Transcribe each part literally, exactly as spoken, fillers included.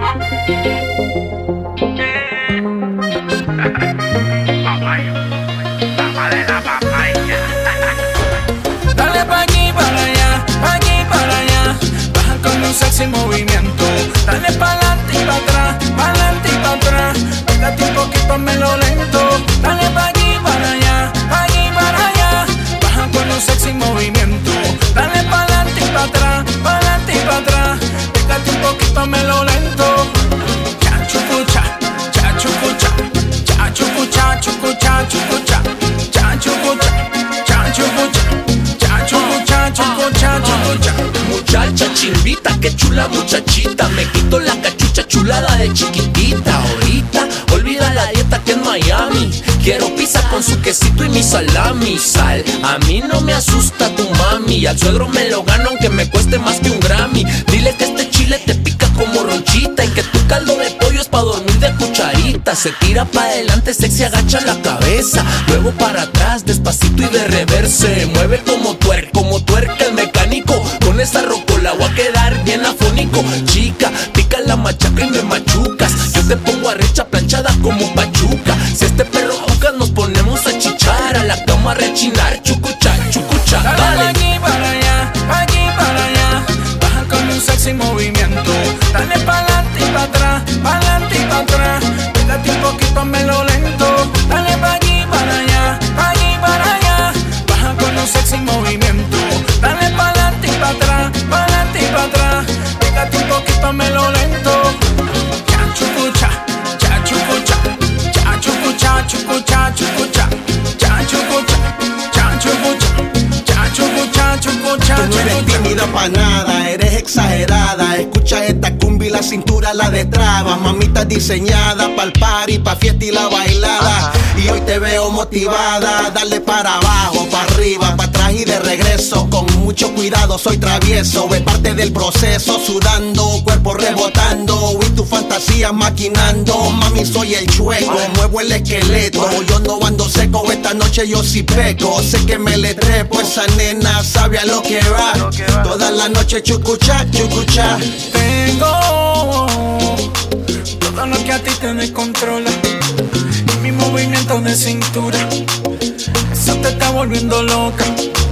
Papayo, papá de la papaya. Dale pa' aquí, para allá, pa' aquí, para allá. Baja con un sexy movimiento. Dale pa'lante y pa' atrás, pa'lante y pa' atrás. Pégate un poquito, hazmelo lento. Dale pa' aquí, para allá, pa' aquí, para allá. Baja con un sexy movimiento. Dale pa'lante y pa' atrás, pa'lante y pa' atrás. Pégate un poquito, hazmelo lento. Cha chucucha, cha chucucha, cha chucucha, chucucha, chucucha, cha chucucha, cha chucucha, cha chucucha, chucucha, chucucha. Muchacha chimbita, qué chula muchachita. Me quito la cachucha chulada de chiquitita. Ahorita olvida la dieta que en Miami. Quiero pizza con su quesito y mi salami. Sal, a mí no me asusta tu mami. Al suegro me lo gano aunque me cueste más que un Grammy. Dile que este chile te pica como ronchita y que tu caldo de pollo es pa' dormir de cucharita. Se tira pa' adelante, sexy, agacha la cabeza. Luego para atrás, despacito y de reverse. Mueve como tuerca, como tuerca el mecánico. Con esa rocola voy a quedar bien afónico. Chica, pica la machaca y me machucas. Yo te pongo arrecha planchada como pachuca. Si este perro busca nos ponemos a chichar. A la cama a rechinar, chucucha, chucucha. Dale pa' Dale. aquí, para allá, pa' aquí, para allá. Baja con un sexy movimiento. Dale pa'lante y pa' atrás, pa'lante y pa' atrás. Pégate un poquito, hazmelo lento. Dale pa' aquí, para allá, pa' aquí, para allá. Baja con un sexy movimiento. Dale pa'lante y pa' atrás, pa'lante y pa' atrás. Pégate un poquito, hazmelo lento. Cha chucucha, cha chucucha, cha chucucha, chucucha, chucucha, cha chucucha, cha chucucha, cha chucucha, chucucha, Tú no eres tímida pa' nada, eres exagerada. Escucha esta cumbia y la cintura la destraba. Mamita diseñada pa'l party, pa' fiesta y la bailada. Y hoy te veo motivada, dale para abajo, pa' arriba, pa' atrás y de regreso. Con mucho cuidado, soy travieso. Es parte del proceso, sudando, cuerpo rebotando. Y tu fantasía maquinando. Mami, soy el chueco, muevo el esqueleto. Yo no ando seco, esta noche yo sí peco. Sé que me le trepo, esa nena sabe a lo que va. Toda la noche chucucha, chucucha. Tengo todo lo que a ti te descontrola. Y mi movimiento de cintura, eso te está volviendo loca.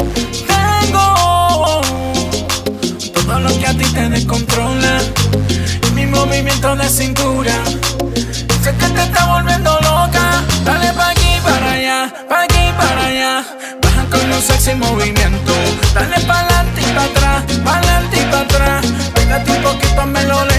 Tengo todo lo que a ti te descontrola. Y mi movimiento de cintura, sé que te está volviendo loca. Dale pa' aquí, para allá, pa' aquí, para allá. Baja con un sexy movimiento. Dale pa'lante y pa' atrás, pa'lante y pa' atrás. Pégate un poquito, hazmelo lento.